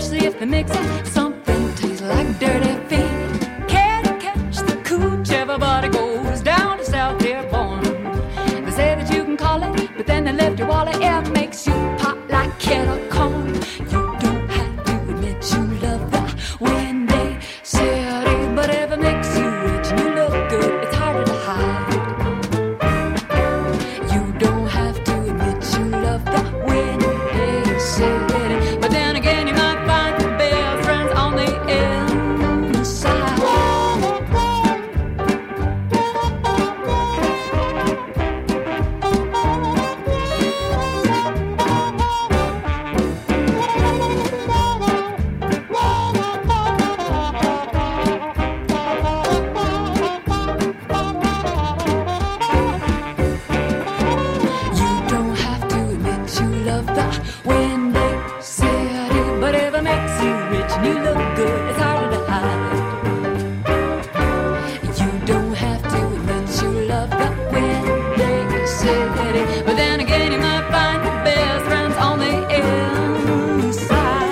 especially if they mix it something tastes like dirty feet. Can't catch the cooch, everybody goes down to South Dearborn. They say that you can call it, but then they left your wallet. It makes you pop like kettle corn. You don't have to admit you love the Windy City, but if it makes you rich and you look good, it's harder to hide. You don't have to admit you love the Windy City, but then again you might find your best friends on the inside. You don't have to admit you love the Windy City, but if it makes you rich and you look good, it's harder to hide. You don't have to admit you love the Windy City, but then again you might find your best friends on the inside.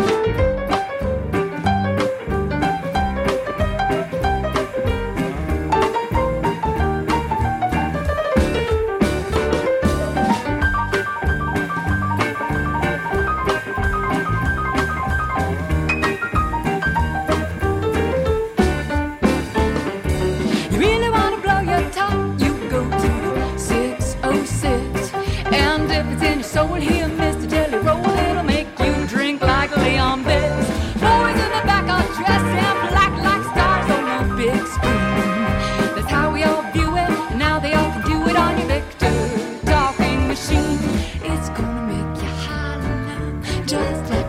You really want to blow your top, you go to 606. And if it's in your soul here, Mr. Jelly Roll, it'll make you drink like Leon Best. Boys in the back are dressed in black like stars on a big screen. That's how we all view it, and now they all can do it on your Victor talking machine. It's gonna make you holler just like